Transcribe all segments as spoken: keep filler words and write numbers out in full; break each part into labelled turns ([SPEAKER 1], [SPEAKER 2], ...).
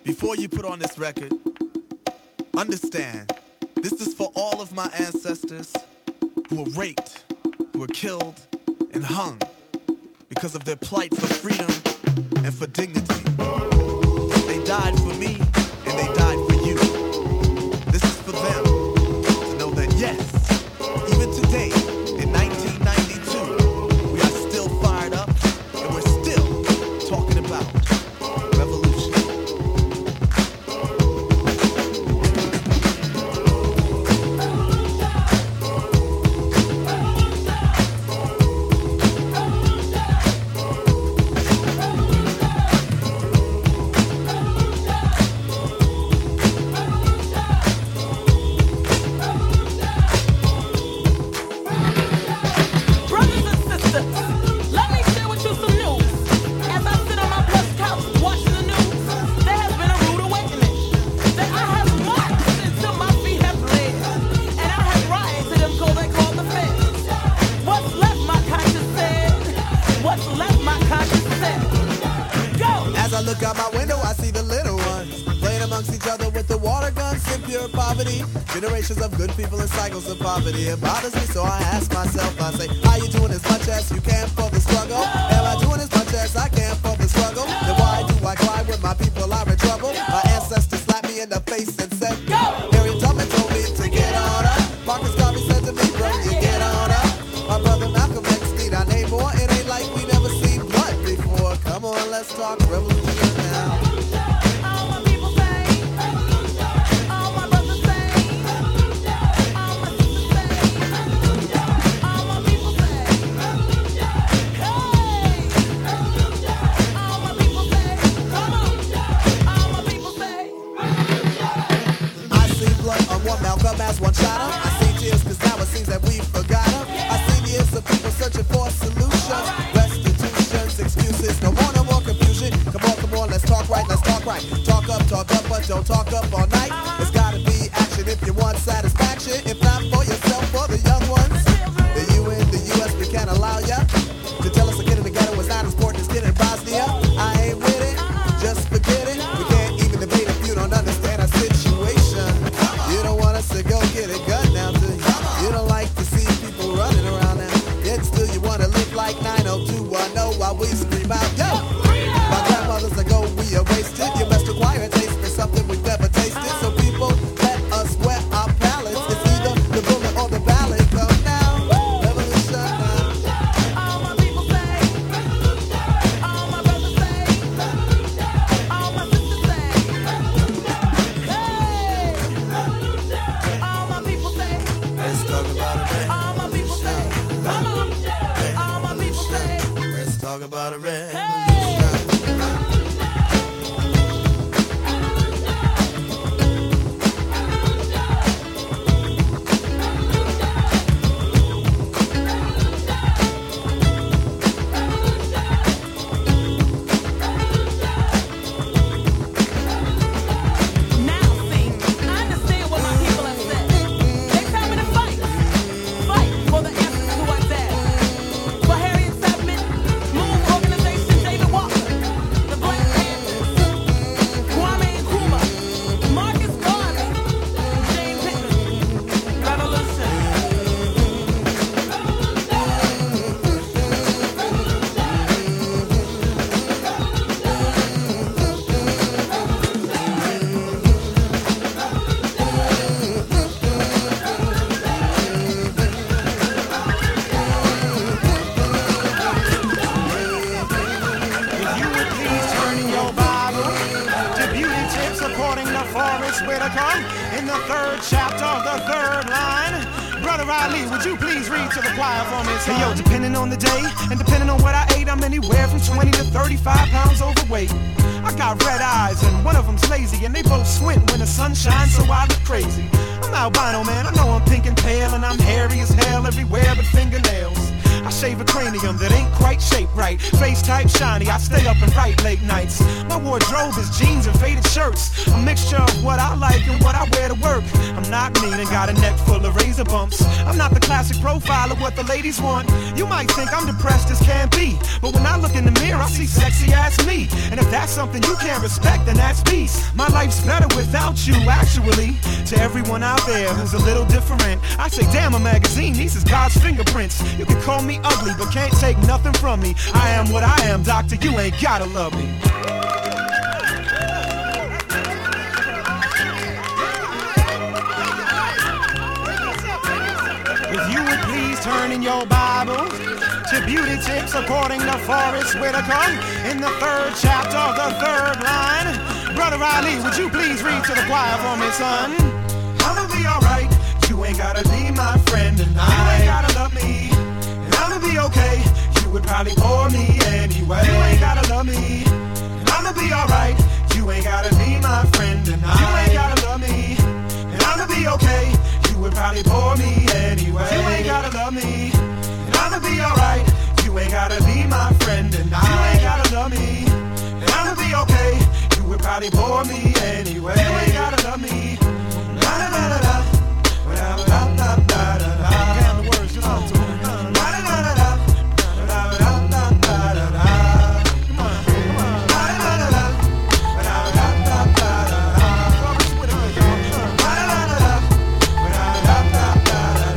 [SPEAKER 1] Before you put on this record, understand, this is for all of my ancestors who were raped, who were killed, and hung because of their plight for freedom and for dignity. They died for me, and they died for you. This is for them to know that yes, even today, in nineteen ninety-two, we are still fired up, and we're still talking about revolution. Look out my window, I see the little ones playing amongst each other with the water guns in pure poverty. Generations of good people and cycles of poverty. It bothers me, so I ask myself, I say, how you doing as much as you can for the struggle? Am I doing as much as I can for the struggle? Then why do I cry when my people are in trouble? My ancestors slapped me in the face and said, go! Harriet Tubman told me to get on up. Marcus Garvey said to me, bro, you get on up. My brother Malcolm X need I name more. It ain't like we never seen blood before. Come on, let's talk revolution. Malcolm as one shot him. I see tears cause now it seems that we forgot him. I see years of people searching for solutions, restitutions, excuses, no more, no more confusion. Come on, come on, let's talk right, let's talk right. Talk up, talk up, but don't talk up all night. It's gotta be action if you want satisfaction. If not for yourself, for the young ones. The U N, the U S, we can't allow ya to tell us a kid in the ghetto is not as important as kid in Bosnia. I ain't with it, just forget it. We can't even debate if you don't understand our situation. You don't want us to go get a gun now, do you? You don't like to see people running around now. Yet still you want to live like nine oh two one oh while we scream out, yo! My grandmothers ago we are wasted. You must acquire a taste for something we've never tasted. So people, let us wet our palates. It's either the bullet or the ballot. Come now, revolution now. All my people say, all my brothers say, all my sisters say, hey! All my people say, let's talk about it. All my people say, come on. All my people say, let's talk about it. Hey!
[SPEAKER 2] Hey yo, depending on the day and depending on what I ate, I'm anywhere from twenty to thirty-five pounds overweight. I got red eyes and one of them's lazy, and they both squint when the sun shines, so I look crazy. I'm albino, man, I know I'm pink and pale, and I'm hairy as hell everywhere but fingernails. I shave a cranium that ain't quite shaped right. Face type shiny, I stay up and write late nights. My wardrobe is jeans and faded shirts, a mixture of what I like and what I wear to work. I'm not mean and got a neck full of razor bumps. I'm not the classic profile of what the ladies want. You might think I'm depressed as can be, but when I look in the mirror, I see sexy ass me. And if that's something you can't respect, then that's peace. My life's better without you, actually. To everyone out there who's a little different, I say, damn, a magazine, these is God's fingerprints. You can call me ugly, but can't take nothing from me. I am what I am, doctor, you ain't gotta love me. If you would please turn in your Bible to Beauty Tips according to Forrest Whitaker in the third chapter of the third line. Brother Ali, would you please read to the choir for me, son? I'ma be alright, you ain't gotta be my friend, and I you ain't gotta love me, and I'ma be okay, you would probably bore me anyway. You ain't gotta love me, and I'ma be alright, you ain't gotta be my friend, and I you ain't gotta love me, and I'ma be okay, you would probably bore me anyway. You ain't gotta love me, and I'ma be alright, you ain't gotta be my friend, and I you ain't gotta love me, and I'ma be okay, you would probably bore me anyway. You ain't gotta love me. La la la la la. La la la la la la. Damn the words, you know to it. La la la la la. La la la la la la. Come on, come on. La la la la. La la la la la la. La la la la. La la la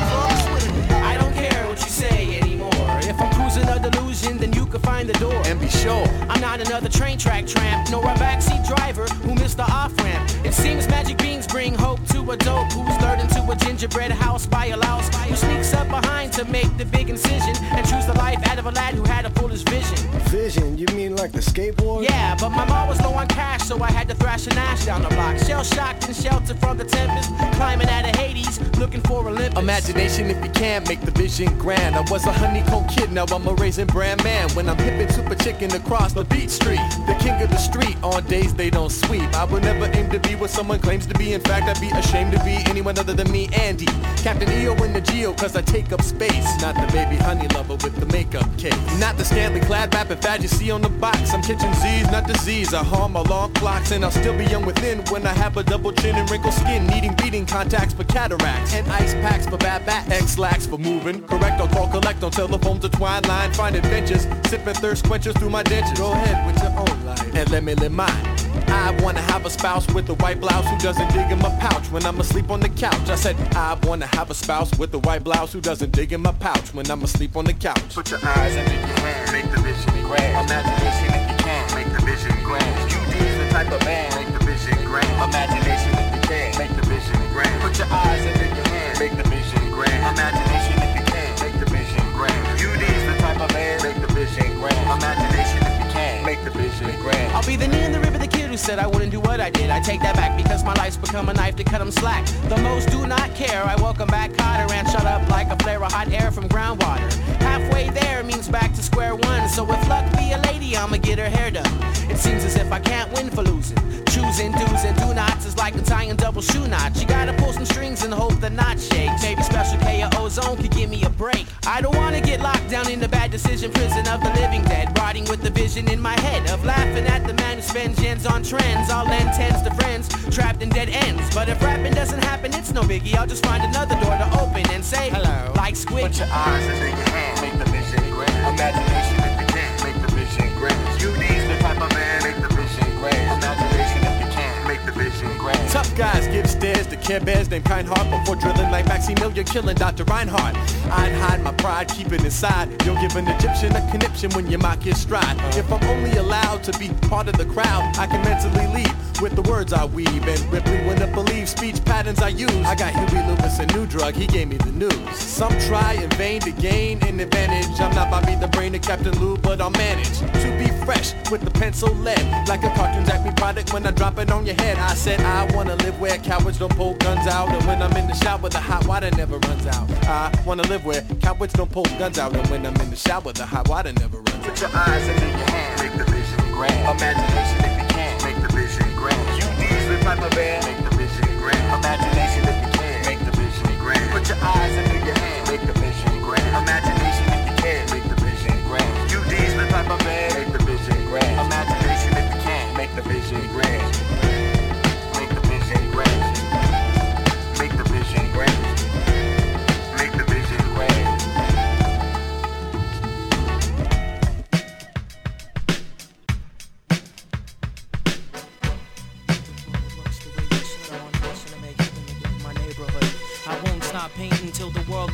[SPEAKER 2] la la.
[SPEAKER 3] I don't care what you say anymore. If I'm cruising a delusion, then you can find the door.
[SPEAKER 4] And be sure
[SPEAKER 3] I'm not another train track tramp, nor a backseat driver who missed the off-ramp. It seems magic beans bring hope to a dope who's lured into a gingerbread house by a louse, who sneaks up behind to make the big incision and choose the life out of a lad who had a foolish vision.
[SPEAKER 4] vision, you mean like the skateboard?
[SPEAKER 3] Yeah, but my mom was low on cash, so I had to thrash an ash down the block. Shell-shocked and sheltered from the tempest, climbing out of Hades, looking for Olympus.
[SPEAKER 4] Imagination if you can, make the vision grand. I was a honeycomb kid, now I'm a raisin brand man. When I'm hippin' super chicken across the beat street, the king of the street on days they don't sweep. I would never aim to be what someone claims to be. In fact, I'd be ashamed to be anyone other than me, Andy. Captain E O in the Geo, cause I take up space. Not the baby honey lover with the makeup case. Not the scantily clad rapping fad you see on the box. I'm catching Z's, not disease. I harm my long clocks, and I'll still be young within when I have a double chin and wrinkled skin. Needing beating contacts for cataracts, and ice packs for bad bats. X-lax for moving. Correct, I'll call collect on telephones to twine line. Find adventures, sipping thirst quenchers through my dentures. Go ahead with your own life, and let me live mine. I wanna have a spouse with a white blouse who doesn't dig in my pouch when I'm asleep on the couch. I said I wanna have a spouse with a white blouse who doesn't dig in my pouch when I'm asleep on the couch.
[SPEAKER 5] Put your eyes under your hand, make the vision grand. Imagination if you can, make the vision grand. You D's the type of man, make the vision grand. Imagination if you can, make the vision grand. Put your eyes under your hand, make the vision grand. Imagination if you can, make the vision grand. You D's the type of man, make the vision grand. Imagination if you can, make the vision grand.
[SPEAKER 3] I'll be the knee in the river, the kid who said I wouldn't do what I did. I take that back because my life's become a knife to cut them slack. The most do not care. I welcome back Cotter and shut up like a flare of hot air from groundwater. Halfway there means back to square one. So if luck be a lady, I'ma get her hair done. It seems as if I can't win for losing. Choosing do's and do nots is like untying double shoe knots. You gotta pull some strings and hope the knot shakes. Maybe Special K or Ozone could give me a break. I don't wanna get locked down in the bad decision prison of the living dead, rotting with the vision in my head of laughing at the man who spends gens on trends. I'll lend tens to friends trapped in dead ends. But if rapping doesn't happen, it's no biggie. I'll just find another door to open and say hello, like Squid.
[SPEAKER 5] Put your eyes under your hand, make the vision grand. Imagination if you can, make the vision grand. You D's the type of man, make the vision grand. Imagination if you can, make the vision grand.
[SPEAKER 4] Tough guys give stares to Care Bears named Kindheart before drilling like Maximilian killing Doctor Reinhardt. I'd hide my pride, keep it inside. You'll give an Egyptian a conniption when you mock his stride. If I'm only allowed to be part of the crowd, I can mentally leave with the words I weave. And Ripley wouldn't believe speech patterns I use. I got Huey Lewis a new drug, he gave me the news. Some try in vain to gain an advantage. I'm not Bobby the Brain or Captain Lou, but I'll manage to be fresh with the pencil lead. Like a cartoon Acme product when I drop it on your head. I said I wanna live where cowards don't pull guns out. And when I'm in the shower, the hot water never runs out. I wanna live where cowards don't pull guns out. And when I'm in the shower, the hot water never runs out.
[SPEAKER 5] Put your eyes under your hand, make the vision grand. Imagination if you can, make the vision grand. You D's the type of man, make the vision grand. Imagination if you can, make the vision grand. Put your eyes under your hand, make the vision grand. Imagination if you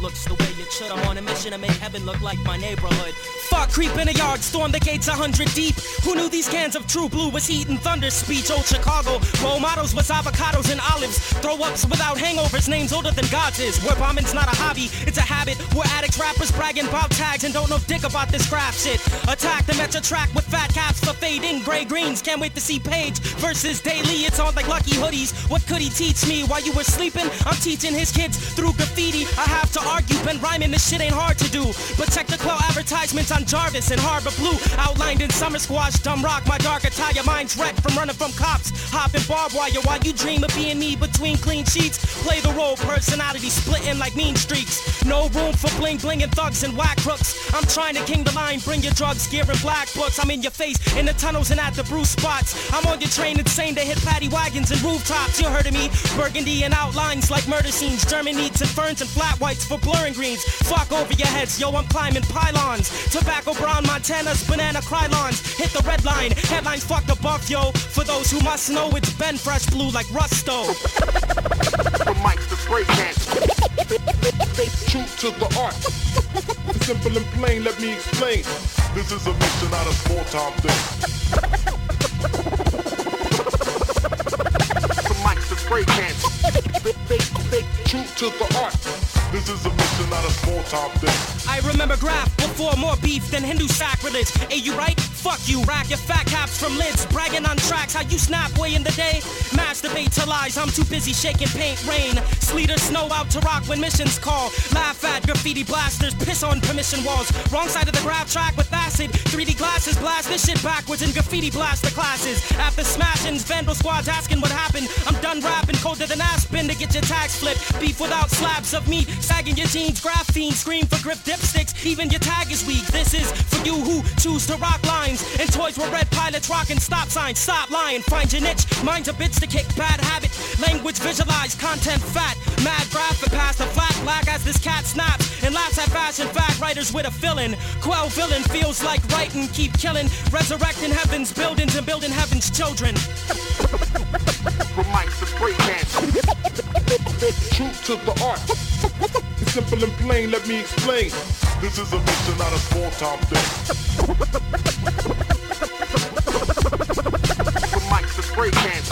[SPEAKER 6] looks the way it should. I'm on a mission to make heaven look like my neighborhood. Fuck, creep in a yard, storm the gates a hundred deep. Who knew these cans of True Blue was heat and thunder speech? Old Chicago, role models was avocados and olives. Throw-ups without hangovers, names older than God's is. Where bombing's not a hobby, it's a habit. Where addicts, rappers bragging about tags and don't know dick about this craft shit. Attack the Metro track with fat caps for fading gray greens. Can't wait to see Page versus Daily. It's on like lucky hoodies. What could he teach me while you were sleeping? I'm teaching his kids through graffiti. I have to argue, been rhyming, this shit ain't hard to do. But check the clout advertisements on Jarvis and Harbor Blue. Outlined in summer squash, dumb rock, my dark attire. Mind's wrecked from running from cops. Hopping barbed wire while you dream of being me between clean sheets. Play the role, personality splitting like mean streaks. No room for bling bling and thugs and whack crooks. I'm trying to king the line, bring your drugs, gear and black books. I'm in your face, in the tunnels and at the brew spots. I'm on your train insane to hit paddy wagons and rooftops. You heard of me, burgundy and outlines like murder scenes. German needs and ferns and flat whites for blurring greens. Fuck over your heads, yo, I'm climbing pylons. Tobacco brown Montana's banana krylons. Hit the red line, headlines fucked above, yo. For those who must know, it's Ben Fresh Blue like Rusto.
[SPEAKER 5] From mics to spray cans.
[SPEAKER 7] True to the art. Simple and plain, let me explain. This is a mission, not a small-time thing.
[SPEAKER 5] From mics to spray cans.
[SPEAKER 7] True to the art. This is a mission, not a small-time thing.
[SPEAKER 6] I remember Graph before more beef than Hindu sacrilege. Hey, you right? Fuck you, rack your fat caps from lids. Bragging on tracks, how you snap way in the day. Masturbate to lies, I'm too busy shaking paint rain. Sleet or snow out to rock when missions call. Laugh at graffiti blasters, piss on permission walls. Wrong side of the graph track with acid. three D glasses, blast this shit backwards in graffiti blaster classes. After smashings, vandal squads asking what happened. I'm done rapping, colder than Aspen to get your tags flipped. Beef without slabs of meat, sagging your jeans, graphene, scream for grip dipsticks. Even your tag is weak. This is for you who choose to rock lines. And toys were red pilots rocking stop signs. Stop lying, find your niche. Mine's a bitch to kick, bad habit. Language visualize, content fat. Mad graphic past the flat black as this cat snaps. And laughs at fashion fact writers with a villain. Quell villain feels like writing, keep killing. Resurrecting heaven's buildings and building heaven's children.
[SPEAKER 5] From mics to spray cans.
[SPEAKER 7] True to the art. Simple and plain, let me explain. This is a mission, not a small-time thing.
[SPEAKER 5] From mics to spray cans.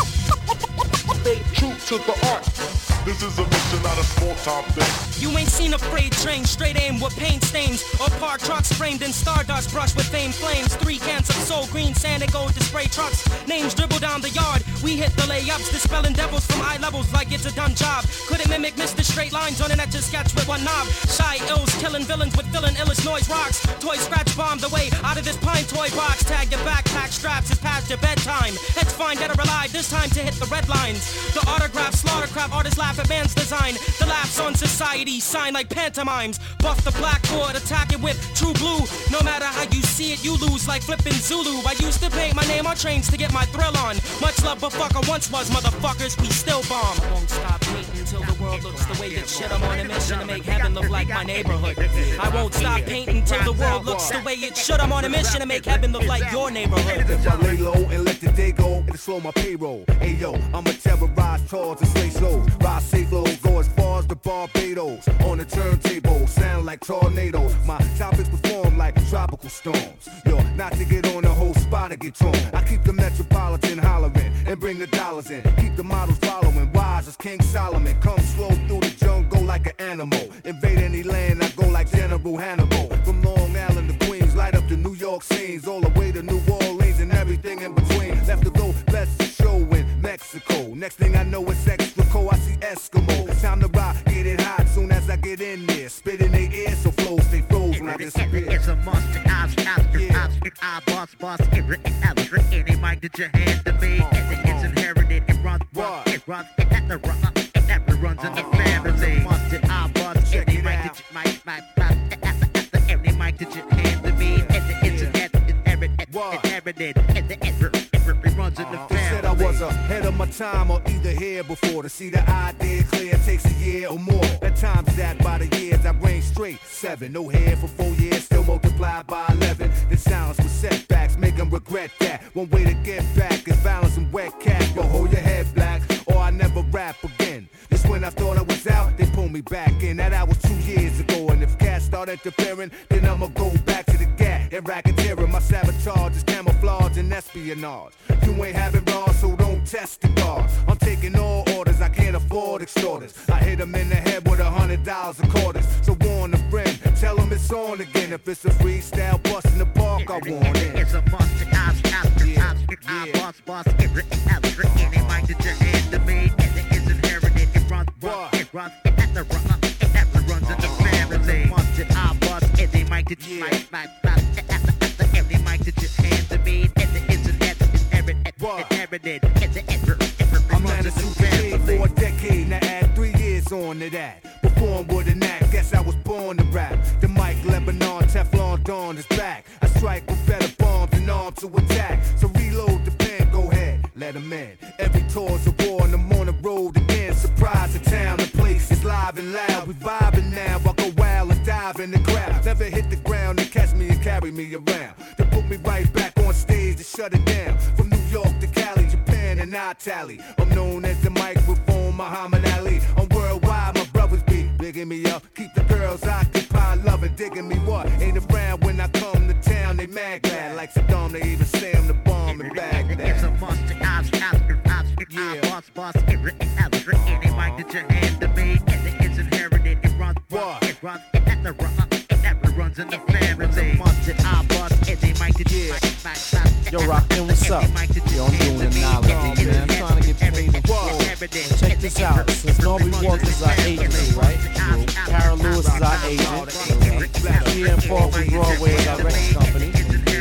[SPEAKER 7] True to the art. This is a mission, not a small-time thing.
[SPEAKER 6] You ain't seen a freight train, straight aim with paint stains. Or parked trucks framed in stardust, brushed with fame flames. Three cans of soul green sand and gold to spray trucks. Names dribble down the yard. We hit the layups, dispelling devils from eye levels like it's a done job. Couldn't mimic Mister Straight Lines on an etch a sketch with one knob. Shy ills, killing villains with filling illest noise rocks. Toy scratch bomb the way out of this pine toy box. Tag your backpack straps, it's past your bedtime. Heads fine, dead or alive, this time to hit the red lines. The autograph, slaughter crap, artists laugh at man's design. The laughs on society, sign like pantomimes. Buff the blackboard, attack it with True Blue. No matter how you see it, you lose like flipping Zulu. I used to paint my name on trains to get my thrill on. Much love, but fuck I once was, motherfuckers, we still bomb. I won't stop painting till the world looks the way it should. I'm on a mission to make heaven look like my neighborhood. I won't stop painting till the world looks the way it should. I'm on a mission to make heaven look like your neighborhood.
[SPEAKER 8] If I lay low and let the day go, it'll slow my payroll. Hey yo, I'ma terrorize towards and slay slows. Ride safe lows, go as far as the Barbados. On the turntable, sound like tornadoes. My topics perform like tropical storms. Yo, not to get on the whole spot to get torn. I keep the metropolitan hollering and bring the dollars in. Keep the models following, wise as King Solomon. Come slow through the jungle like an animal. Invade any land, I go like General Hannibal. From Long Island to Queens, light up the New York scenes. All the way to New Orleans and everything in between. Left to go, bless the show in Mexico. Next thing I know it's extra cold, I see Eskimo. Time to rock, get it hot soon as I get in there. Spit in their ears so flows stay froze when I disappear.
[SPEAKER 9] It's a monster, Ops, Ops, Ops, I boss, boss, it written, any mic that you hand to me. It's inherited, it runs, it runs, it never runs, it never runs in the family. Monster, I boss, any mic that you, mic, mic, mic, any mic that you hand to me. It's inherited, it runs in the family.
[SPEAKER 8] Said I was ahead of my time or either here before. To see the idea clear takes a year or more. That time's that by the years I reign straight. Seven, no hair for four years, still multiplied by eleven. The silence with setbacks, make them regret that. One way to get back is balance and wet cash. Yo, hold your head black, or I never rap again. Just when I thought I was out, they pull me me back in. Now that was two years ago, and if cats start interfering, then I'ma go back to the gat and racketeering. My sabotage is camouflage and espionage. You ain't having bras, so don't test the guard. I'm taking all orders, I can't afford extorters. I hit them in the head with a hundred dollars a quarters. So warn a friend, tell them it's on again. If it's a freestyle bust in the park, I want it.
[SPEAKER 9] It's a must. I boss, boss, every every any mic that you hand to me, and it is inherited. It runs, it runs, it has to run, it never runs in the family. Must I boss every mic that you mic, mic, mic, every mic that you hand to me, and it is inherited, inherited, inherited.
[SPEAKER 8] I'm not a super for a decade, now add three years on to that. Perform with an act, guess I was born to rap. The mic, Lebanon, Teflon Dawn is back. I strike with better bombs and arms to attack. So reload the pen, go ahead, let them in. Every tour's a war and I'm on the road again. Surprise the town, the place is live and loud. We vibing now, I go wild and dive in the crowd. Never hit the ground and catch me and carry me around. They put me right back on stage to shut it down. From New York to Cali, Japan and I tally. I'm known as the microphone Muhammad Ali. I'm worldwide, my brothers be bigging me up. Keep the girls occupied, loving, digging me what? Ain't around when I come to town, they mad glad. Like Saddam, they even say I'm the bomb in Baghdad.
[SPEAKER 9] It's a must. I yeah. boss, boss, every every any mic that you hand to me, and it is inherited. It runs, it runs, it has to run, it never runs in the family. It's a must. I boss every mic that you yeah.
[SPEAKER 10] Yo, Rockin', what's up? Yo, I'm doing the knowledge, man. I'm trying to get paid in full. Check this out. Since Norby Walker is our agency, right? Carol Lewis is our agent. Key and Paul from Broadway is our record company.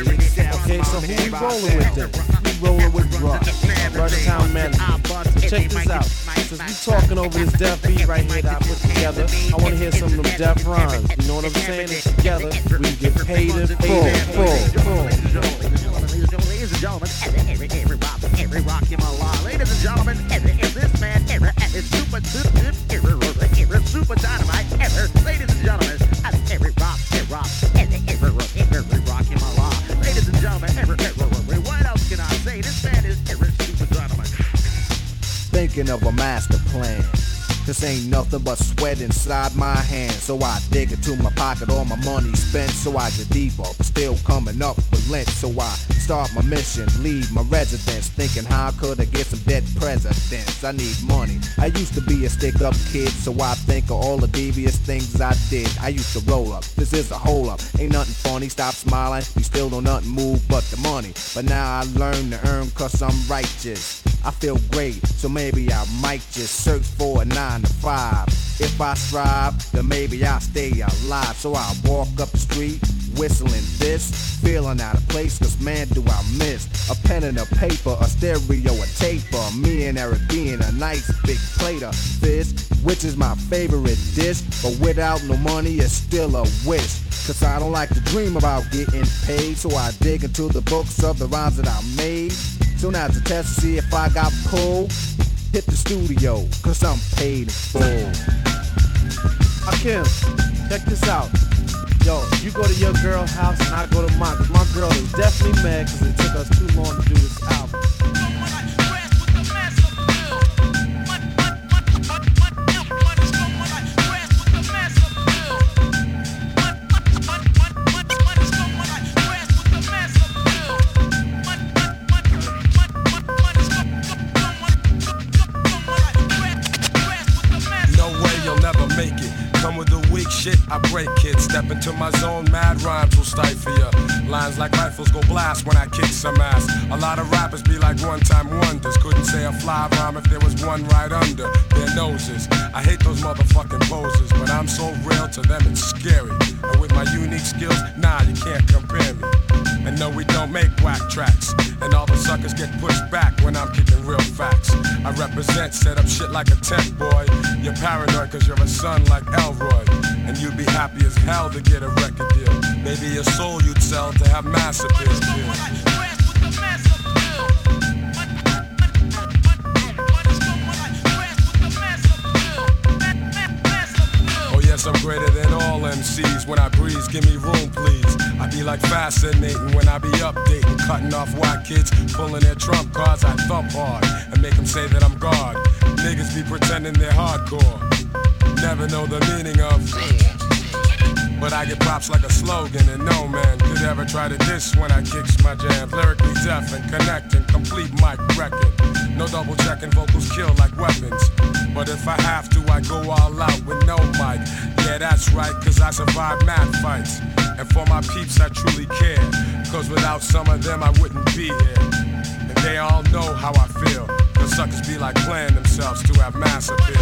[SPEAKER 10] Okay, so who we rolling with then? We rolling with Rush, Rush Town Manager. So check this out. Since we talking over this deaf beat right here that I put together, I want to hear some of them deaf rhymes. You know what I'm saying? And together, we can get paid in full, full, full.
[SPEAKER 9] Ladies and gentlemen, every, every, every rock, every rock in my law. Ladies and gentlemen, every, every, this man, every, every super, super, every, every super dynamite, every, ladies and gentlemen, every rock, every rock, every, every, every rock in my law. Ladies and gentlemen, every, every, every, what else can I say? This man is every super dynamite.
[SPEAKER 11] Thinking of a master plan. This ain't nothing but sweat inside my hands. So I dig into my pocket, all my money spent. So I get deeper, but still coming up with lint. So I start my mission, leave my residence, thinking how could I get some dead presidents? I need money. I used to be a stick-up kid, so I think of all the devious things I did. I used to roll up, this is a hole up. Ain't nothing funny, stop smiling. We still don't nothing move but the money. But now I learn to earn cause I'm righteous. I feel great, so maybe I might just search for a nine to five. If I strive, then maybe I'll stay alive. So I walk up the street, whistling this, feeling out of place, cause man do I miss a pen and a paper, a stereo, a taper. Me and Eric being a nice big plate of fish, which is my favorite dish. But without no money, it's still a wish. Cause I don't like to dream about getting paid, so I dig into the books of the rhymes that I made. So now's the test to see if I got pulled. Hit the studio, cause I'm paid in full.
[SPEAKER 10] Akim, check this out. Yo, you go to your girl's house and I go to mine. Cause my girl is definitely mad cause it took us too long to do this album.
[SPEAKER 12] Shit, I break kids, step into my zone, mad rhymes will stifle ya. Lines like rifles go blast when I kick some ass. A lot of rappers be like one-time wonders. Couldn't say a fly rhyme if there was one right under their noses. I hate those motherfucking poses, but I'm so real to them it's scary. And with my unique skills, nah, you can't compare me. And no, we don't make whack tracks. And all the suckers get pushed back when I'm kicking real facts. I represent, set up shit like a tent boy. You're paranoid cause you're a son like Elroy. And you'd be happy as hell to get a record deal. Maybe your soul you'd sell to have mass appeal. Oh yes, I'm greater than all M Cs. When I breeze, give me room please. I be like fascinating when I be updating, cutting off white kids, pulling their trump cards. I thump hard and make them say that I'm God. Niggas be pretending they're hardcore. never know the meaning of. But I get props like a slogan, and no man could ever try to diss when I kicks my jams. Lyrically deaf and connecting, complete mic record. No double checking, vocals kill like weapons. But if I have to, I go all out with no mic. Yeah, that's right, cause I survive mad fights. And for my peeps, I truly care. Cause without some of them, I wouldn't be here. And they all know how I feel. Cause suckers be like playing themselves to have mass appeal.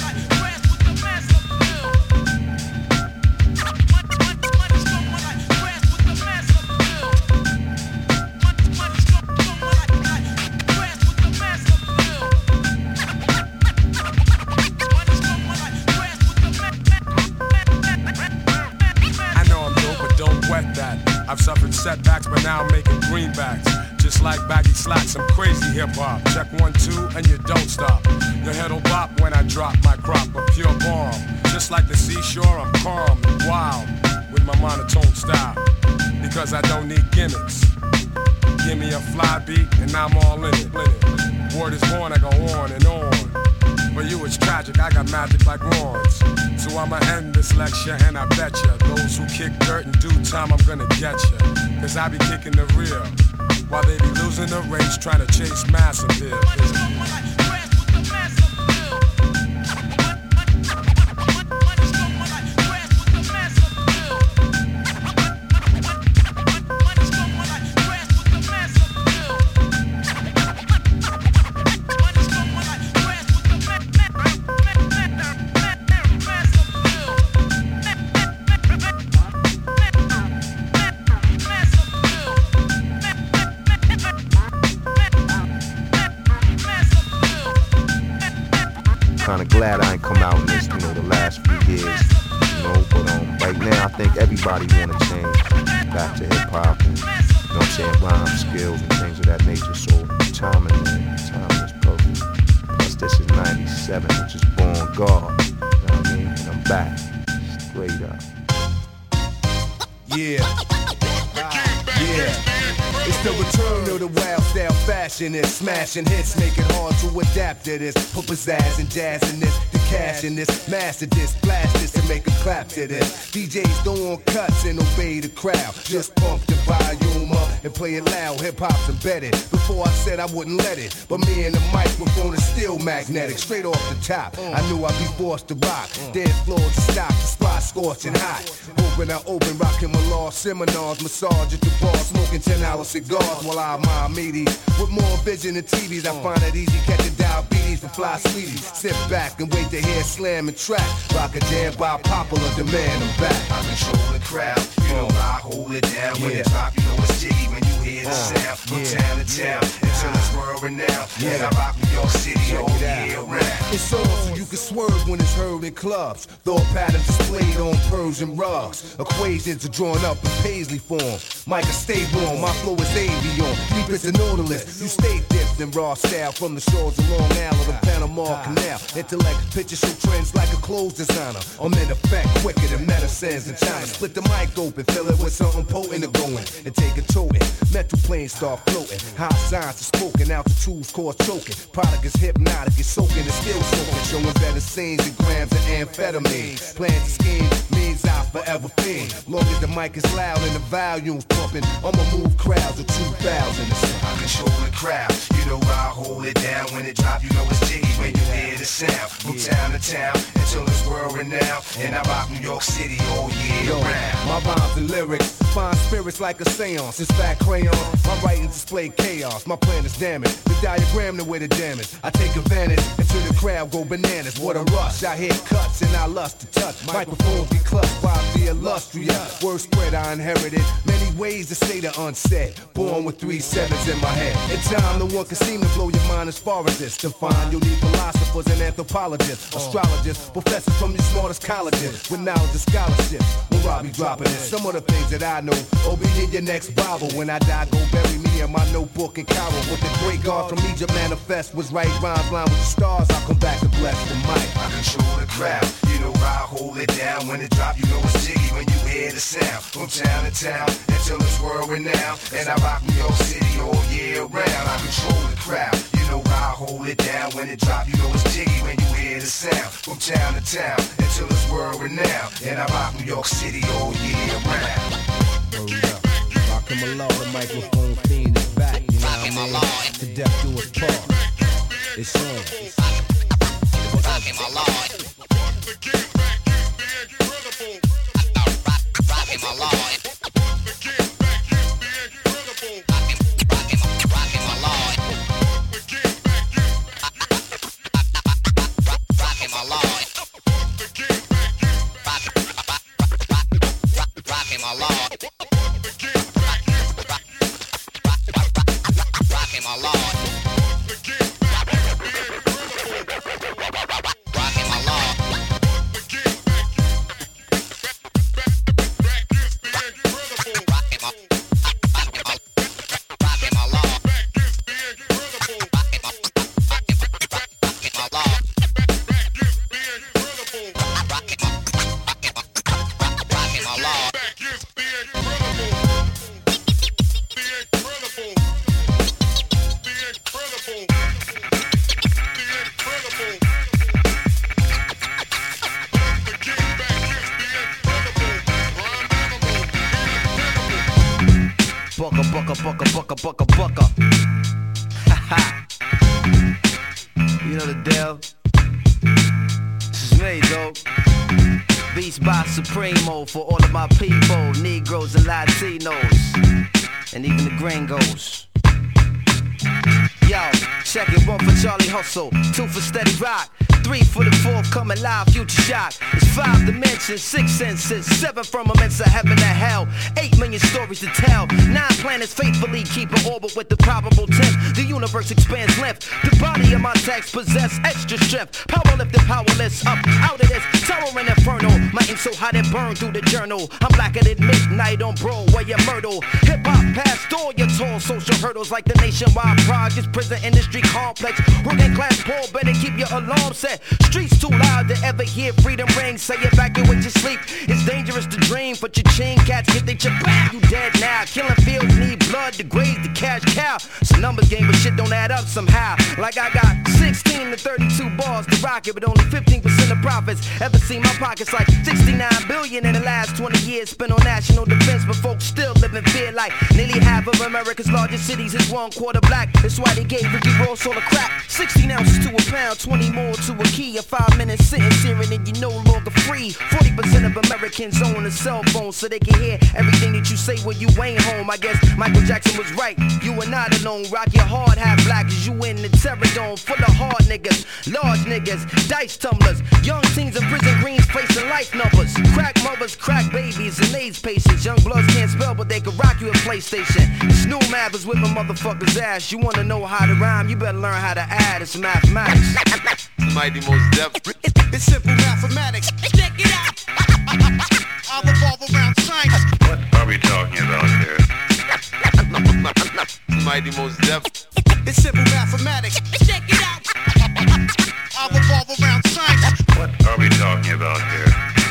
[SPEAKER 12] I've suffered setbacks, but now I'm making greenbacks. Just like baggy slacks, I'm crazy hip-hop. Check one, two, and you don't stop. Your head'll bop when I drop my crop of pure bomb. Just like the seashore, I'm calm and wild with my monotone style. Because I don't need gimmicks. Give me a fly beat, and I'm all in it. Word is born, I go on and on. For you it's tragic, I got magic like wands. So I'ma end this lecture and I bet ya those who kick dirt in due time, I'm gonna get ya. Cause I be kicking the real while they be losing the race trying to chase mass appeal.
[SPEAKER 11] Kinda glad I ain't come out in this, you know, the last few years, you know, but um, right now I think everybody wanna change back to hip hop and, you know what I'm saying, rhyme skills and things of that nature, so timing, man, timing is perfect. Plus this is ninety-seven, which is Born God, you know what I mean, and I'm back, straight up.
[SPEAKER 8] Yeah, yeah. It's the return of the wild style fashion. It's smashing hits, make it hard to adapt to this. Put pizzazz and jazz in this, the cash in this, master this, blast this and make a clap to this. D Js don't want cuts and obey the crowd. Just pump the volume up and play it loud. Hip hop's embedded. Before I said I wouldn't let it, but me and the microphone is still magnetic. Straight off the top, I knew I'd be forced to rock. Dead floor to stop, the spot scorching hot. Open, I open, rocking my law seminars, massage at the bar, smoking ten dollar cigars while I mind meaty. With more vision than T Vs, I find it easy catching diabetes from fly sweeties. Sit back and wait to hear slam and track. Rock a jam by popular demand. I'm back.
[SPEAKER 13] I control the crowd, you know I hold it down. When it drop, you know it's jiggy when you hear the sound. From town to town until it's world renowned. And I rock New York City all year round.
[SPEAKER 8] It's on so you can swerve when it's heard in clubs. Thought patterns displayed on Persian rugs. Equations are drawn up in Paisley form. Micah, stay warm, my flow is avion. Deep as the Nautilus, you stay dipped in raw style. From the shores of Long Island and Panama Canal. Intellect, picture show trends like a clothes designer. I'm in effect quicker than medicines in China. Split the mic open, fill it with something potent to go in. And take a toting, metal planes start floating. High science is spoken, altitudes cause choking. Product is hypnotic, it's soaking, it's still soaking. Showing better scenes and grams of amphetamine. Plan to scheme means I forever fiend. Long as the mic is loud and the volume's pumping, I'ma move crowds of two thousand.
[SPEAKER 13] I control the crowd, you know I hold it down. When it drop, you know it's jiggy when you hear the sound. From town to town until it's world renowned. And I rock New York City all year round.
[SPEAKER 8] My rhymes and lyrics find spirits like a seance. It's fat crayon, my writings display chaos. My plan is damaged, the diagram the way the damage. I take advantage until the crowd go bananas. What a rush, I hit cuts and I lust to touch. Microphones be clutched by the illustrious. Word spread I inherited, many ways to say the unsaid. Born with three sevens in my head. In time no one can seem to blow your mind as far as this. To find you'll need philosophers and anthropologists, astrologists, professors from the smartest colleges with knowledge and scholarship. When I be dropping it, some of the things that I know. Oh, be in your next Bible. When I die, go bury me in my notebook in Cairo. What the great God from Egypt manifest was right rhymes line with the stars. I'll come back to bless the mic.
[SPEAKER 13] I control the crowd, you You know I hold it down. When it drop, you know it's jiggy when you hear the sound. From town to town until it's world renowned. And I rock New York City all year round. I control the crowd. You know I hold it down. When it drop, you know it's jiggy when you hear the sound. From town to town until it's world renowned. And I rock New York City all year round.
[SPEAKER 11] Rockin' my law, the microphone fiend is back. You know what I mean? To death do us part. It's on. Rockin' my law. Rockin' my law.
[SPEAKER 14] Supremo for all of my people, Negroes and Latinos, and even the gringos. Yo, check it, one for Charlie Hustle, two for Steady Rock, three for the forthcoming live Future Shock. It's five dimensions, six senses, seven firmaments of heaven and hell, eight million stories to tell, nine planets faithfully keep an orbit with the probable tenth. The universe expands length, the body of my text possess extra strength. Power lifted, powerless, up out of this towering inferno. My ink so hot it burned through the journal. I'm blacker than midnight on Broadway and Myrtle. Hip hop past all your tall social hurdles like the nationwide projects, prison industry complex. Working class poor, better keep your alarm set. Streets too loud to ever hear freedom ring. Say evacuate your sleep. It's dangerous to dream, but your chain cats get they chip. You dead now. Killing fields need blood to graze the cash cow. It's a numbers game, but shit don't add up somehow. Like I got sixteen to thirty-two bars to rock it, but only fifteen percent of profits. Ever seen my pockets like sixty-nine billion in the last twenty years spent on national defense, but folks still live in fear like nearly half of America's largest cities is one quarter black. That's why they gave Ricky Ross all the crack. sixteen ounces to a pound, twenty more to a key. A five minute sentence hearing and you no longer free. forty percent of Americans own a cell phone so they can hear everything that you say when you ain't home. I guess Michael Jackson was right. You are not alone. Rock your hard hat black as you in the terror dome full of hard niggas, large niggas, dice tumblers, young teens in prison greens facing life numbers, crack mothers, crack babies, and AIDS patients. Young bloods can't spell, but they can rock you a PlayStation. It's new math is whipping motherfuckers' ass. You wanna know how to rhyme? You better learn how to add. It's mathematics.
[SPEAKER 15] Mighty Most Def.
[SPEAKER 2] It's simple mathematics. Check it out. I'll revolve around science.
[SPEAKER 15] What are we talking about here? Mighty Most Def.
[SPEAKER 2] It's simple mathematics. Check it out. I'll revolve around science.
[SPEAKER 15] What are we talking about here?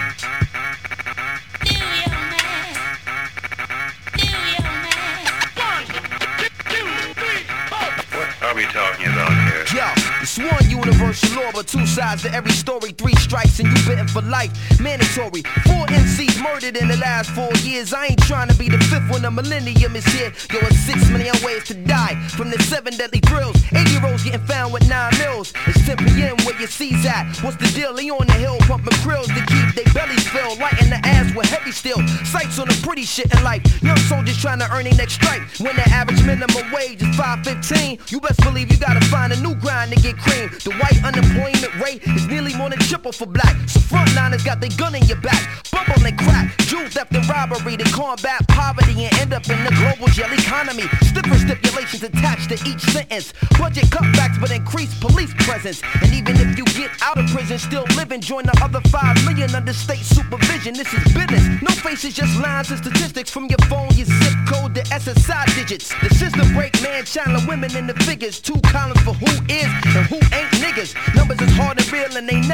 [SPEAKER 15] What are we talking about here?
[SPEAKER 14] Yo, it's one universal law, but two sides to every story. Three strikes and you bitten for life. Mandatory. Four M Cs murdered in the last four years. I ain't trying to be the fifth when the millennium is here. Yo, it's six million ways to die from the seven deadly thrills. Eight-year-olds getting found with nine mils. It's ten P M where your C's at. What's the deal? They on the hill pumping krills to keep their bellies filled. Lighting the ass with heavy steel. Sights on the pretty shit in life. Young soldiers trying to earn their next strike. When the average minimum wage is five fifteen, you best believe you gotta find a new grind to get cream. The white unemployment rate is nearly more than triple for black. So frontliners got their gun in your back. Bubble and crack, jewel theft and robbery to combat poverty and end up in the global jail economy. Stiffer stipulations attached to each sentence. Budget cutbacks but increased police presence. And even if you get out of prison, still living, join the other five million under state supervision. This is business. No faces, just lines and statistics from your phone, your zip code, the S S I digits. The system break man, channeling women in the figures. Two columns for who is and who ain't niggas. Numbers is hard and real and they never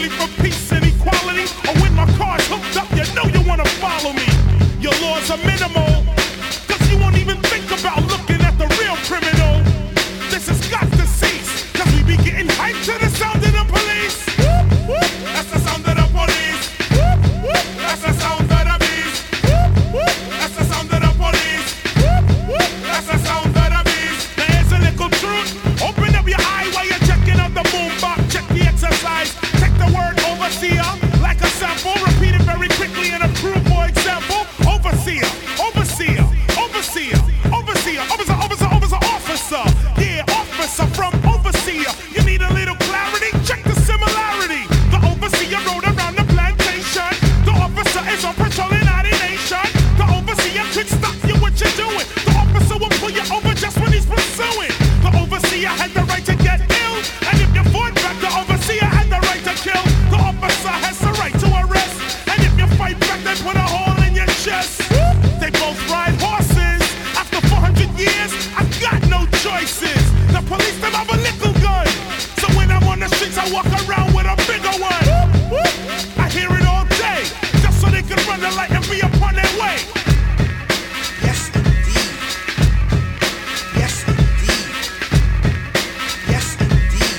[SPEAKER 16] really for peace and equality? Or when my car's hooked up, you know you wanna follow me. Your laws are minimal, cause you won't even think about looking at the real criminal. This has got to cease, cause we be getting hyped to the sound of the police. That's the sound of the police. That's the sound of the beast. That's the sound of the police. That's the sound of the beast. There's a little truth. Open up your eye while you're checking out the boombox. Check the exercise. Take the word overseer like a sample. Repeat it very quickly in a crude for example. Overseer, overseer, overseer, overseer, officer, officer, officer, officer. Yeah, officer from overseer. You need a little clarity? Check the similarity. The overseer rode around the plantation. The officer is on patrol in our nation. The overseer could stop you what you're doing. The officer will pull you over just when he's pursuing. The overseer had the right to get ill. And if you fought back, the overseer had the right to kill. The officer has the right to arrest. And if you fight back, they put a hole in your chest. They both ride horses. After four hundred years, I got no choices. The police, them have a little gun. So when I'm on the streets, I walk around with a bigger one. I hear it all day, just so they can run the light and be upon their way.
[SPEAKER 1] Yes, indeed. Yes, indeed. Yes, indeed.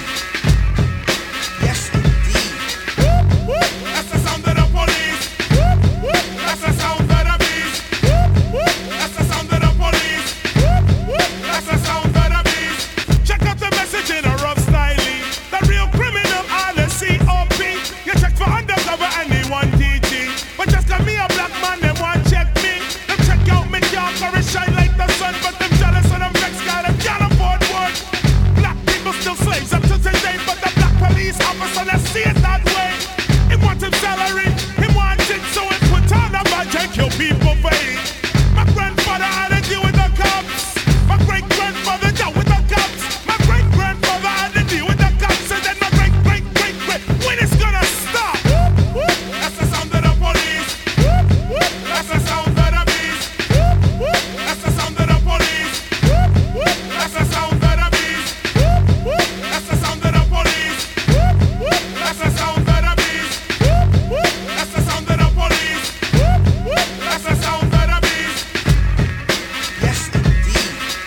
[SPEAKER 1] Yes, indeed.
[SPEAKER 16] That's the sound of the police. That's the sound of the beast. That's the sound of the police. That's the sound of the beast. Check out the message in a rough style. The real criminal are the C O P. You check for undercover and they want D G. But just got me a black man, they want check me. Them check out me dark or it shine like the sun. But them jealous and them vex got them can't afford one. Black people still slaves up to today. But the black police officer, let's see it that way. He want him salary, he want it, so he put on a badge and kill people for it. My grandfather had to deal with the cops. My great grandfather dealt with the cops. My great grandfather had to deal with the cops. And then my great great great great. When it's gonna stop? That's the sound of the police. That's the sound of the beast. That's the sound of the police. That's the sound of the beast. That's the sound of the police. That's the sound of the beast. That's the sound of the police. That's the sound of the beast.
[SPEAKER 1] Yes, indeed.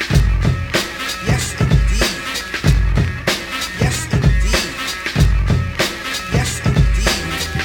[SPEAKER 1] Yes, indeed. Yes, indeed. Yes, indeed.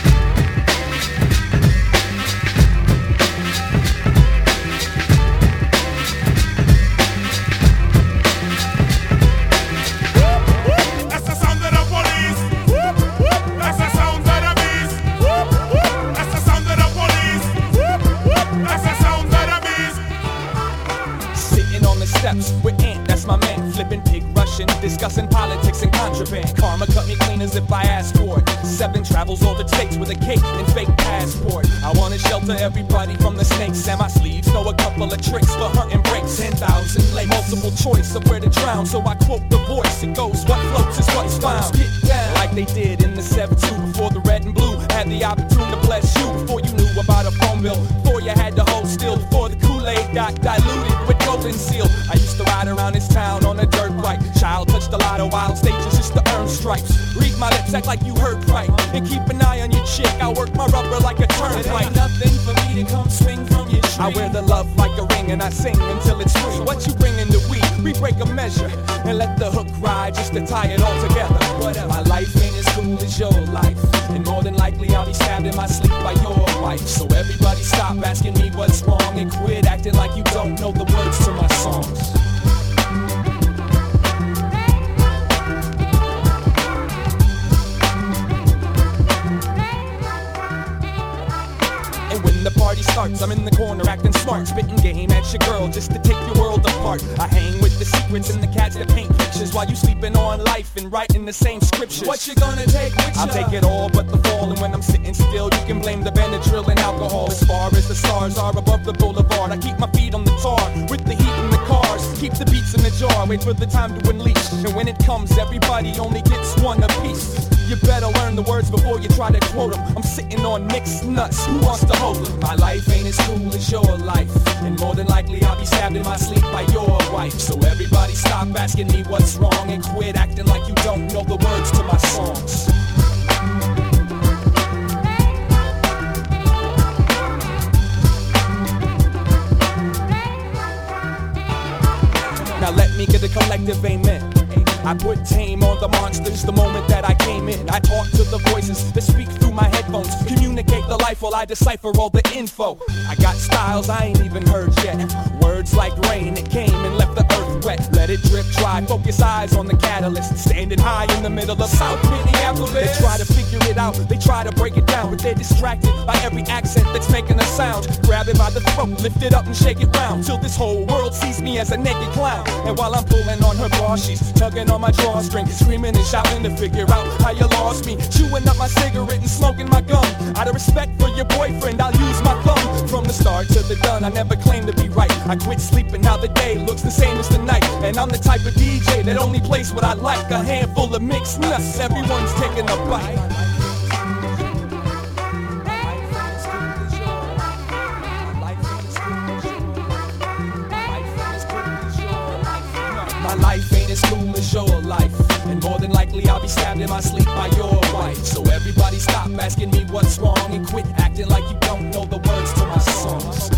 [SPEAKER 16] That's the sound of the police. That's the sound of the beast. That's the sound of the police. That's the sound of the beast.
[SPEAKER 17] Sitting on the steps with Ant, that's my man. Flipping pig Russian, discussing politics and contraband. Karma cut me clean as if I asked for it. Seven travels all the states with a cape and fake passport. I wanna shelter everybody from the snakes, and my sleeves know a couple of tricks for hunting breaks. Ten thousand late, multiple choice of where to drown. So I quote the voice, it goes, what floats is what's found. Get down like they did in the seven two before the red and blue had the opportunity to bless you. Before you knew about a phone bill, before you had to hold still, before the Kool-Aid got diluted with golden seal. I used to ride around this town on a dirt bike. Child touched a lot of wild stages just to earn stripes. Read my lips, act like you heard right, and keep an eye on your chick. I work my rubber like a turnpike. Ain't nothing for me to come swing from your tree. I wear the love like a ring and I sing until it's free. What you bring in the weed, we break a measure and let the hook ride just to tie it all together. Whatever. My life ain't as cool as your life, and more than likely I'll be stabbed in my sleep by your wife. So everybody stop asking me what's wrong and quit acting like you don't know the words to my songs. The party starts, I'm in the corner acting smart, spitting game at your girl just to take your world apart. I hang with the secrets and the cats that paint pictures while you sleeping on life and writing the same scriptures. What you gonna take with you? I'll take it all but the fall, and when I'm sitting still you can blame the Benadryl and alcohol. As far as the stars are above the boulevard, I keep my feet on the tar with the heat in the cars. Keep the beats in the jar, wait for the time to unleash, and when it comes everybody only gets one apiece. You better learn the words before you try to quote them. I'm sitting on mixed nuts, who wants to hold them? My life ain't as cool as your life, and more than likely I'll be stabbed in my sleep by your wife. So everybody stop asking me what's wrong and quit acting like you don't know the words to my songs. I put tame on the monsters the moment that I came in. I talk to the voices that speak through my headphones, communicate the life while I decipher all the info. I got styles I ain't even heard yet. Words like rain, it came and left the earth wet. Let it drip dry, focus eyes on the catalyst. Standing high in the middle of South Minneapolis. They try to figure it out, they try to break it down, but they're distracted by every accent that's making a sound. Grab it by the throat, lift it up and shake it round, till this whole world sees me as a naked clown. And while I'm pulling on her bra, she's tugging on my drawstring, screaming and shouting to figure out how you lost me. Chewing up my cigarette and smoking my gum. Out of respect for your boyfriend, I'll use my thumb. From the start to the done, I never claimed to be right. I quit sleeping, now the day looks the same as the night. And I'm the type of D J that only plays what I like. A handful of mixed nuts, everyone's taking a bite. My life ain't as cool as your life, and more than likely I'll be stabbed in my sleep by your wife. So everybody stop asking me what's wrong and quit acting like you don't know the words to my songs.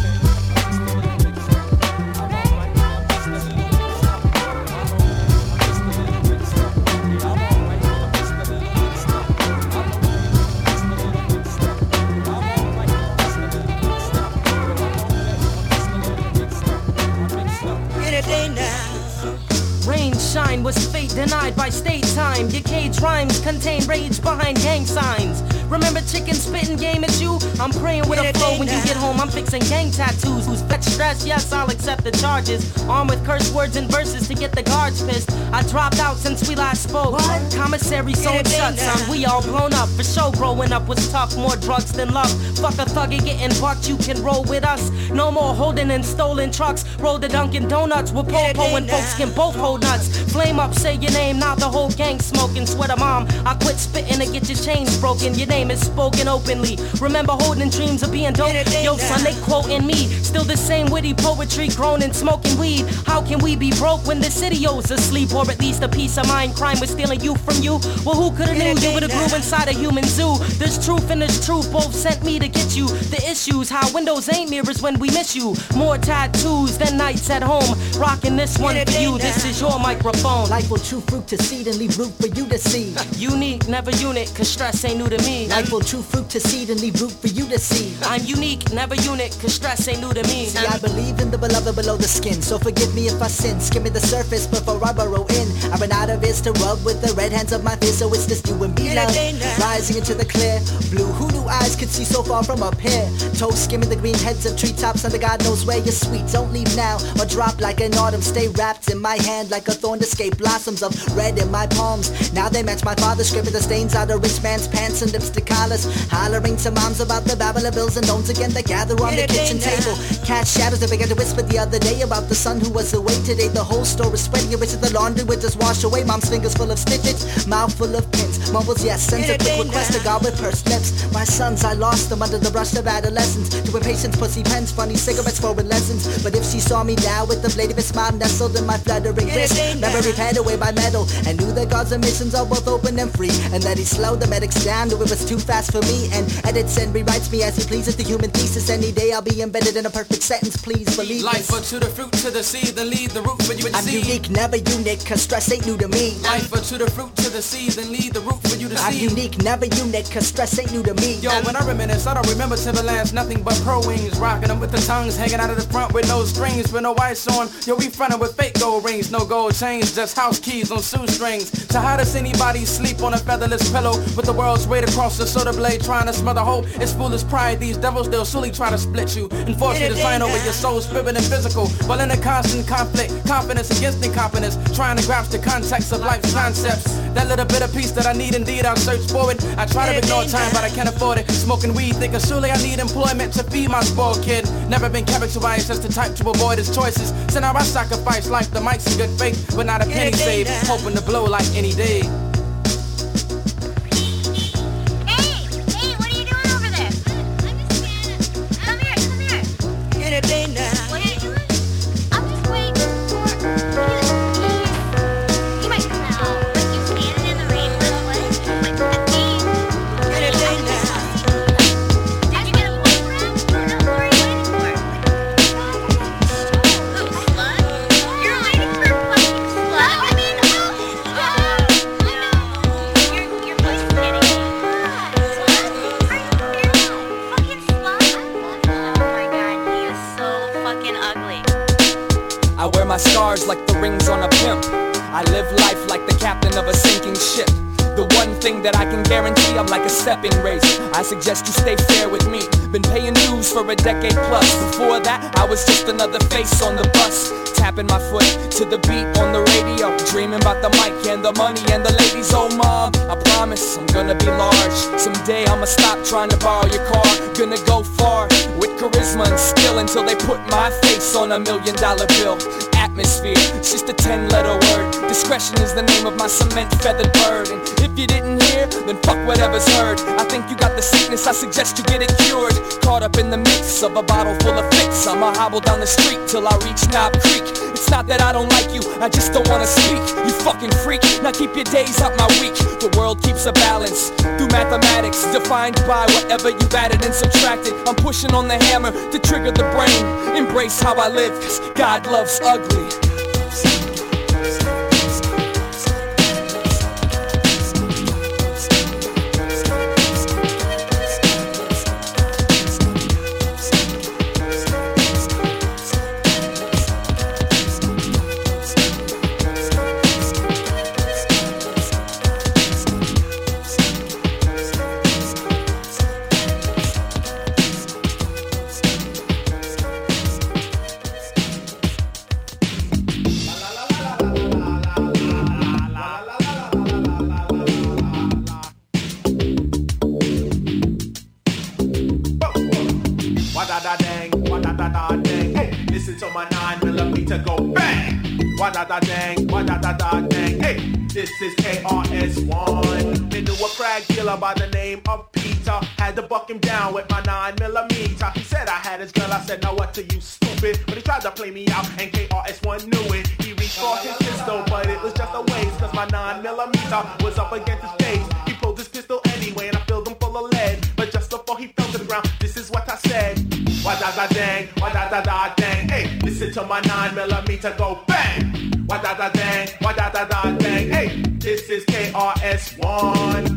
[SPEAKER 6] Rain, shine was fate denied by state time. Your cage rhymes contain rage behind gang signs. Remember chicken spitting game at you? I'm praying with a flow when you get home. I'm fixing gang tattoos. Who's fetch stress? Yes, I'll accept the charges. Armed with curse words and verses to get the guards pissed. I dropped out since we last spoke. What? Commissary sewn shut, son. We all blown up. For show growing up was tough. More drugs than love. Fuck a thuggy getting bucked. You can roll with us. No more holding in stolen trucks. Roll the Dunkin' Donuts with Popo and folks can both hold nuts. Flame up, say your name. Now the whole gang smoking. Sweater mom, I quit spitting to get your chains broken. Your name is spoken openly. Remember holding dreams of being dope. Yo, son, they quoting me. Still the same witty poetry, grown and smoking weed. How can we be broke when the city owes asleep? Or at least a piece of mind. Crime was stealing you from you. Well, who could've knew you would've grew inside a human zoo? There's truth and there's truth. Both sent me to get you. The issues, how windows ain't mirrors when we miss you. More tattoos than nights at home. Rocking this one for you. This is your microphone.
[SPEAKER 18] Life will chew fruit to seed and leave root for you to see.
[SPEAKER 6] Unique, never unit, cause stress ain't new to me.
[SPEAKER 18] Life will chew fruit to seed and leave root for you to see.
[SPEAKER 6] I'm unique, never unit, cause stress ain't new to me.
[SPEAKER 18] See, I believe in the beloved below the skin, so forgive me if I sin. Skim me the surface before I burrow in. I run out of ears to rub with the red hands of my fist, so it's just you and me, love. Rising into the clear blue, who knew eyes could see so far from up here? Toes skimming the green heads of treetops under God knows where you're sweet. Don't leave now or drop like an autumn. Stay wrapped in my hand like a thorn to escape blossoms of red in my palms. Now they match my father's script with the stains out of rich man's pants and lipstick collars. Hollering to moms about the babble of bills and don'ts again that gather on the kitchen table. Catch shadows that began to whisper the other day about the son who was away today. The whole store is sweating, which the laundry would just wash away. Mom's fingers full of stitches, mouth full of pins. Mumbles yes, sends a quick request to God with pursed lips. My sons, I lost them under the brush of adolescence. To impatience, pussy pens, funny cigarettes, foreign lessons. But if she saw me now with the blade of his smile nestled in my fluttering wrist, memory paid away by metal, and knew that God's missions are both open and free, and that he slowed the medics down, knew it was too fast for me, and edits and rewrites me as he pleases. The human thesis, any day I'll be embedded in a perfect sentence, please believe
[SPEAKER 3] Life
[SPEAKER 18] this.
[SPEAKER 3] to the fruit, to the seed, then lead the root for you to
[SPEAKER 18] I'm
[SPEAKER 3] see.
[SPEAKER 18] unique, never unique, cause stress ain't new to me.
[SPEAKER 3] Life to the fruit, to the seed, then lead the root for you to
[SPEAKER 18] I'm
[SPEAKER 3] see.
[SPEAKER 18] unique, never unique, cause stress ain't new to me.
[SPEAKER 3] Yo, when I reminisce, I don't remember Timberlands, nothing but pro wings. Rocking them with the tongues hanging out of the front with no strings, with no ice on. Yo, we frontin' with fake gold rings, no gold chains, just house keys on shoestrings. So how does anybody sleep on a featherless pillow with the world's weight across the soda blade trying to smother hope? It's foolish pride, these devils, they'll surely try to split you and force you to sign over your soul, spirit, and physical. While in a constant conflict, confidence against incompetence, trying to grasp the context of life's concepts. That little bit of peace that I need, indeed, I'll search for it. I try to ignore time, but I can't afford it. Smoking weed, thinking surely I need employment to feed my spoiled kid. Never been characterized as the type to avoid his choices. So now I sacrifice life, the mics in good faith, but not a penny saved, hoping to blow like any day.
[SPEAKER 17] I'm like a stepping race. I suggest you stay fair with me. Been paying dues for a decade plus. Before that, I was just another face on the bus, tapping my foot to the beat on the radio, dreaming about the mic and the money and the ladies. Oh mom, I promise I'm gonna be large. Someday I'ma stop trying to borrow your car. Gonna go far with charisma and skill until they put my face on a million dollar bill. Atmosphere, it's just a ten letter word. Discretion is the name of my cement feathered bird. And if you didn't hear, then fuck whatever's heard. I think you got the sickness, I suggest you get it cured. Caught up in the mix of a bottle full of fix, I'ma hobble down the street till I reach Knob Creek. It's not that I don't like you, I just don't wanna speak. You fucking freak, now keep your days out my week. The world keeps a balance through mathematics, defined by whatever you've added and subtracted. I'm pushing on the hammer to trigger the brain. Embrace how I live, cause God loves ugly.
[SPEAKER 2] Dang, da da da dang, hey, this is K R S One. They knew a crack dealer by the name of Peter. Had to buck him down with my nine millimeter. He said I had his gun, I said now what to you stupid. But he tried to play me out and K R S One knew it. He reached for his pistol, but it was just a waste, cause my nine millimeter was up against his face. He pulled his pistol anyway and I filled him full of lead. But just before he fell to the ground, this is what I said. Wah da da dang, wah da da da dang, hey, listen to my nine millimeter go bang. Wah da da dang, wah da da da dang, hey, this is K R S One.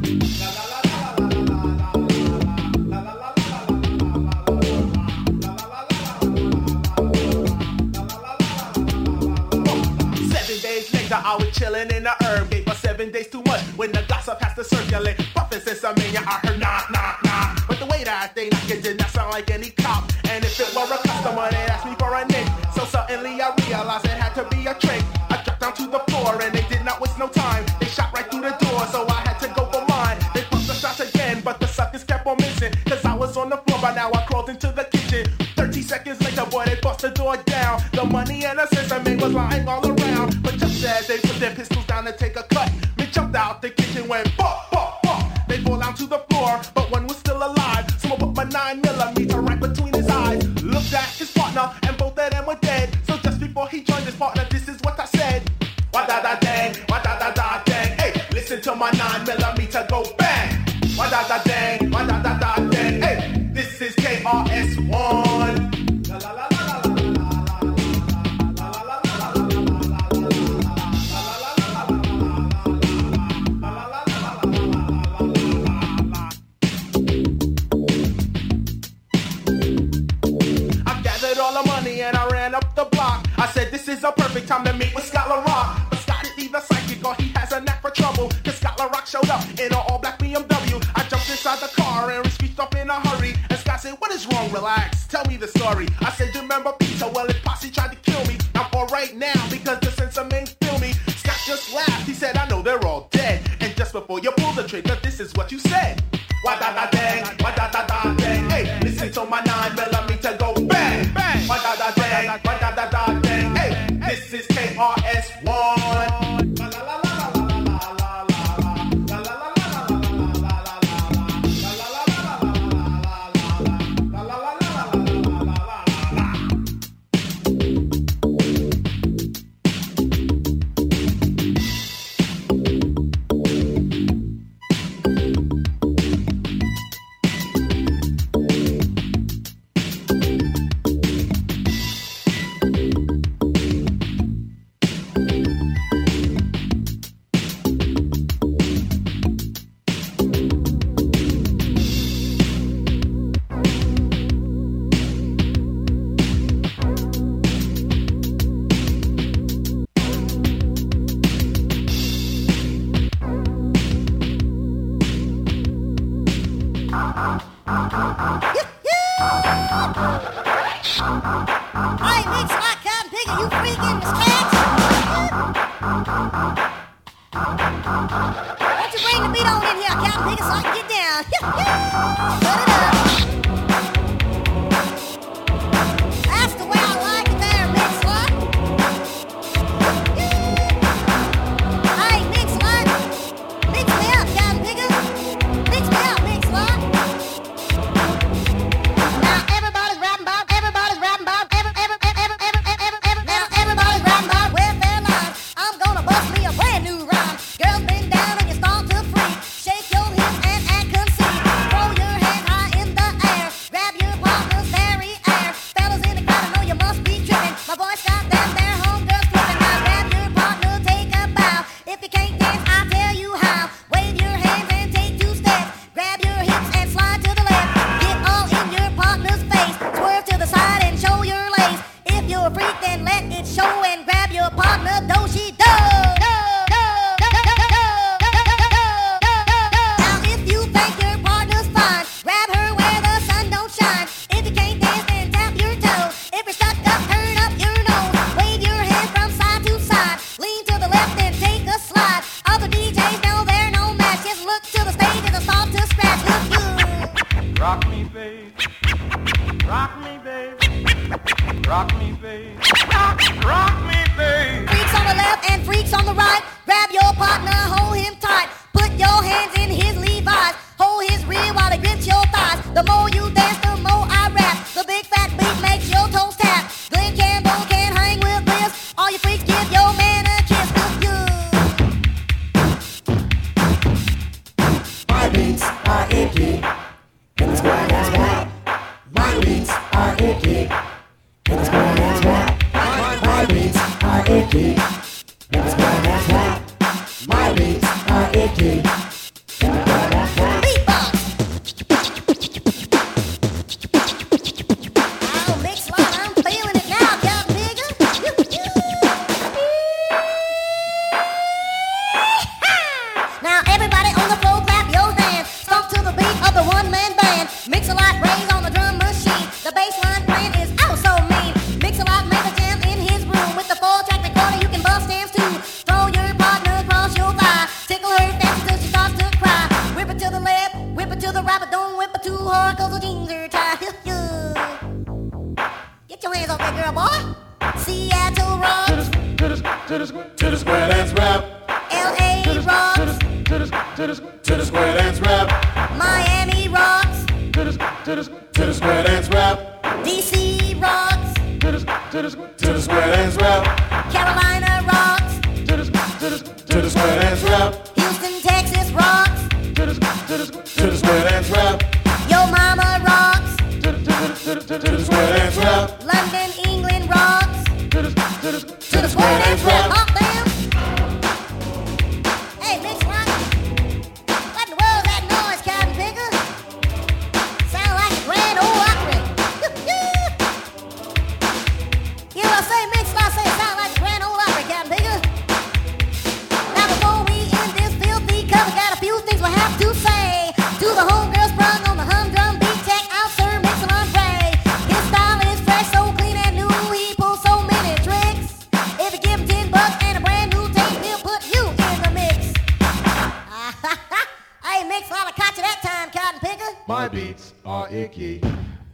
[SPEAKER 2] Seven days later, I was chilling in the herb gate, but seven days too much when the gossip has to circulate. Puffin' since a mania, I heard knock, knock, knock. But the way that they knock it did not sound like any cop. And if it were a customer, they'd ask me for a nick. So suddenly I realized it had to be a trick. I dropped down to the floor and they did not waste no time. They shot right through the door, so I had to go for mine. They pumped the shots again, but the suckers kept on missing. Cause I was on the floor, by now I crawled into the kitchen. thirty seconds later, boy, they bust the door down. The money and the sesame was lying all around. But just as they put their pistols down to take a cut, me jumped out the kitchen, went fuck, fuck, fuck. They fall down to the floor, but one was still alive. So I put my nine millimeter right between his eyes. Looked at his partner, and both of them were dead. So just before he joined his partner, this is what I said. Wah da da dang, wah da da da dang, hey, listen to my nine millimeter go bang. Wah da da dang, wah da da da dang, hey, this is K R S One. La la la la la la la la la I gathered all the money and I ran up the block. I said this is a perfect time to meet with Scott LaRock. But Scott is either psychic or he has a knack for trouble. Cause Scott LaRock showed up in an all-black B M W. I jumped inside the car and screeched off in a hurry. And Scott said, what is wrong? Relax, tell me the story. I said, you remember Peter? Well, his posse tried to kill me. Not for right now, because the sensor men feel me. Scott just laughed, he said, I know they're all dead. And just before you pull the trigger, this is what you said. Wah da da dang, wah da da da dang, hey, listen to my nine millimeter go bang, bang. Wah da da dang, wah da da da dang, hey, this is K R S One. La la la la la la la la la la la la la.
[SPEAKER 19] Hey, Mix Lot, Cotton Picker, you freaking the scratch? Why don't you bring the beat on in here, Cotton Picker, so I can get down? Put it up. That's the way I like it there, Mix Lot. Hey, Mix Lot, mix me up, Cotton Picker. Mix me up, Mix Lot. Now everybody's rapping about, everybody's rapping about, every, every, every, every, every, every, now everybody's rapping about welfare lines. I'm gonna bust me a brand new rhyme. Girls bend down and you start to freak. Shake your hips and act conceit. Throw your hands high in the air. Grab your partner's very air. Fellas in the crowd, I know you must be tripping. My voice got them there, homegirls flipping. Now grab your partner, take a bow. If you can't dance, I'll tell you how. Wave your hands and take two steps. Grab your hips and slide to the left. Get all in your partner's face. Swerve to the side and show your lace. If you're a freak, then let it show and grab your partner, do she do. Now if you think your partner's fine, grab her where the sun don't shine. If you can't dance, then tap your toes. If you're stuck up, turn up your nose. Wave your hands from side to side. Lean to the left and take a slide. Other D Js know they're no match. Just look to the stage and start to scratch. Look good.
[SPEAKER 2] Rock me, babe. Rock me, babe. Rock me, babe. Rock, rock me, babe.
[SPEAKER 19] Freaks on the left and freaks on the right. Grab your partner, hold him tight. Put your hands in his Levi's. Hold his rear while he grips your thighs. The more you dance, the more I rap. The big fat beat makes your toes tap. Glenn Campbell can't hang with this. All you freaks give your man a kiss. Look good.
[SPEAKER 20] My beats are icky. And it's why that's rap. My beats are icky. And it's why that's rap. My beats are icky. And it's why that's rap. My beats are icky. And it's why that's rap.
[SPEAKER 19] Oh, Mix Lot, I'm feeling it now, Cotton Picker. Now everybody on the floor, clap your hands. Stomp to the beat of the one-man band. Mix a lot raise on the drum machine. The bass line playing is oh so mean. Mix a lot make a jam in his room. With the four-track recorder, you can bust dance too. Throw your partner across your thigh. Tickle her fancy till she starts to cry. Whip it to the left, whip it to the right, but don't whip it too hard, cause the jeans are tight. Get your hands off that girl, boy. Seattle rocks.
[SPEAKER 7] To the square, to the square, to the square dance rap.
[SPEAKER 19] L A rocks.
[SPEAKER 7] To the, to the, to the, to the square dance rap.
[SPEAKER 19] Miami rocks.
[SPEAKER 7] To the, to the, to the square dance rap.
[SPEAKER 19] D C rocks.
[SPEAKER 7] To the, to the, to the square dance rap.
[SPEAKER 19] Carolina rocks.
[SPEAKER 7] To the, to the, to the square dance rap.
[SPEAKER 19] Houston, Texas rocks.
[SPEAKER 7] To the, to the, to the square dance rap.
[SPEAKER 19] Yo mama rocks.
[SPEAKER 7] To the, to the, to the, to the square dance rap.
[SPEAKER 19] London, England rocks.
[SPEAKER 7] To the, to the,
[SPEAKER 19] To the square dance rap. Hop them. Hey, Mix Lot. What in the world's that noise, Cotton Picker? Sound like a grand ole opera. You know what I say, Mix Lot? Say it sound like a grand ole opera, Cotton Picker. Now before we end this filthy cover, got a few things we have to say. To the homegirls sprung on the humdrum beat, check out Sir Mix-a-Lot Ray. His style is fresh, so clean and new. He pulls so many tricks. If you give him ten bucks and a brand new tape, he'll put you in the mix. Hey, Mix Lot, I caught you that time, Cotton Picker.
[SPEAKER 7] My beats are icky.